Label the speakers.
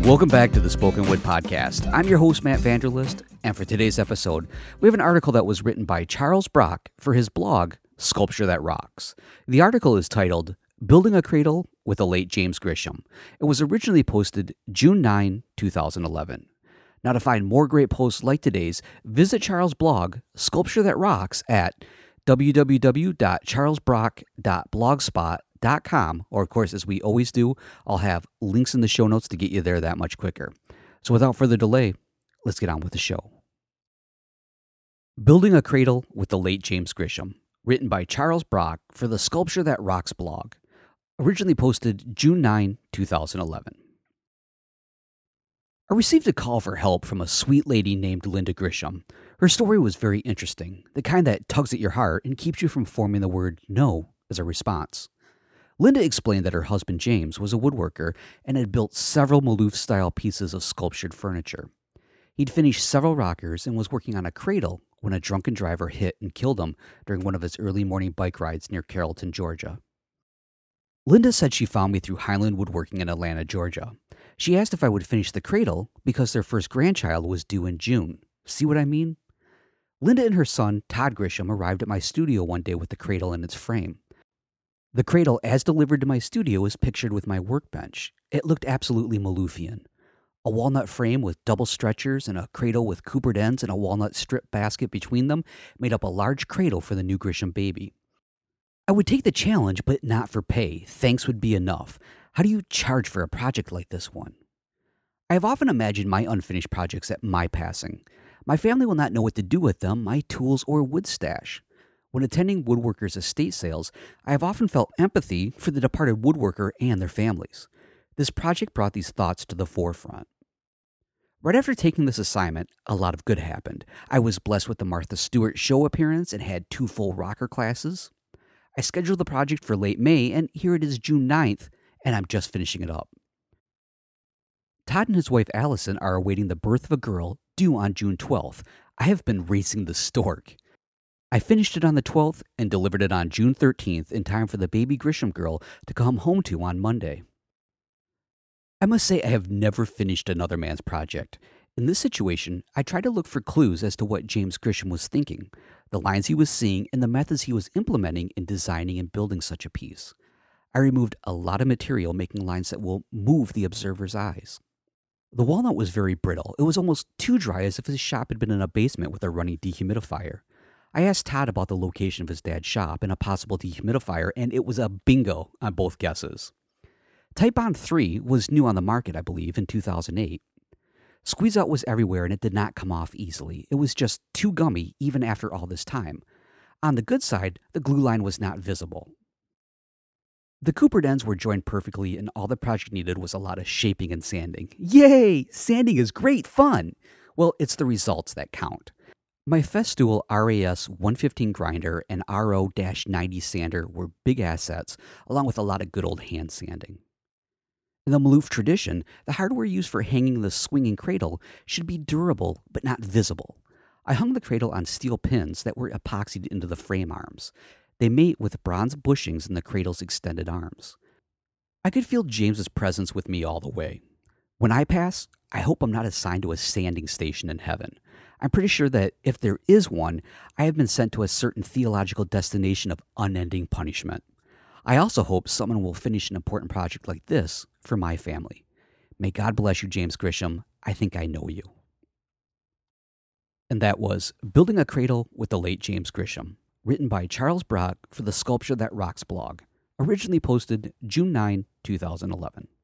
Speaker 1: Welcome back to the Spoken Wood Podcast. I'm your host, Matt Vanderlist, and for today's episode, we have an article that was written by Charles Brock for his blog, Sculpture That Rocks. The article is titled, Building a Cradle with the Late James Grisham. It was originally posted June 9, 2011. Now to find more great posts like today's, visit Charles' blog, Sculpture That Rocks, at www.charlesbrock.blogspot.com, or of course, as we always do, I'll have links in the show notes to get you there that much quicker. So without further delay, let's get on with the show. Building a Cradle with the Late James Grisham, written by Charles Brock for the Sculpture That Rocks blog, originally posted June 9, 2011. I received a call for help from a sweet lady named Linda Grisham. Her story was very interesting, the kind that tugs at your heart and keeps you from forming the word no as a response. Linda explained that her husband James was a woodworker and had built several Maloof-style pieces of sculptured furniture. He'd finished several rockers and was working on a cradle when a drunken driver hit and killed him during one of his early morning bike rides near Carrollton, Georgia. Linda said she found me through Highland Woodworking in Atlanta, Georgia. She asked if I would finish the cradle because their first grandchild was due in June. See what I mean? Linda and her son, Todd Grisham, arrived at my studio one day with the cradle in its frame. The cradle, as delivered to my studio, is pictured with my workbench. It looked absolutely Maloofian. A walnut frame with double stretchers and a cradle with coopered ends and a walnut strip basket between them made up a large cradle for the new Grisham baby. I would take the challenge, but not for pay. Thanks would be enough. How do you charge for a project like this one? I have often imagined my unfinished projects at my passing. My family will not know what to do with them, my tools, or wood stash. When attending woodworkers' estate sales, I have often felt empathy for the departed woodworker and their families. This project brought these thoughts to the forefront. Right after taking this assignment, a lot of good happened. I was blessed with the Martha Stewart show appearance and had 2 full rocker classes. I scheduled the project for late May, and here it is June 9th, and I'm just finishing it up. Todd and his wife Allison are awaiting the birth of a girl due on June 12th. I have been racing the stork. I finished it on the 12th and delivered it on June 13th in time for the baby Grisham girl to come home to on Monday. I must say I have never finished another man's project. In this situation, I tried to look for clues as to what James Grisham was thinking, the lines he was seeing, and the methods he was implementing in designing and building such a piece. I removed a lot of material, making lines that will move the observer's eyes. The walnut was very brittle. It was almost too dry, as if his shop had been in a basement with a running dehumidifier. I asked Todd about the location of his dad's shop and a possible dehumidifier, and it was a bingo on both guesses. Titebond 3 was new on the market, I believe, in 2008. Squeeze-out was everywhere, and it did not come off easily. It was just too gummy, even after all this time. On the good side, the glue line was not visible. The coopered ends were joined perfectly, and all the project needed was a lot of shaping and sanding. Yay! Sanding is great fun! Well, it's the results that count. My Festool RAS 115 grinder and RO-90 sander were big assets, along with a lot of good old hand sanding. In the Maloof tradition, the hardware used for hanging the swinging cradle should be durable but not visible. I hung the cradle on steel pins that were epoxied into the frame arms. They mate with bronze bushings in the cradle's extended arms. I could feel James's presence with me all the way. When I pass, I hope I'm not assigned to a sanding station in heaven. I'm pretty sure that if there is one, I have been sent to a certain theological destination of unending punishment. I also hope someone will finish an important project like this for my family. May God bless you, James Grisham. I think I know you. And that was Building a Cradle with the Late James Grisham, written by Charles Brock for the Sculpture That Rocks blog, originally posted June 9, 2011.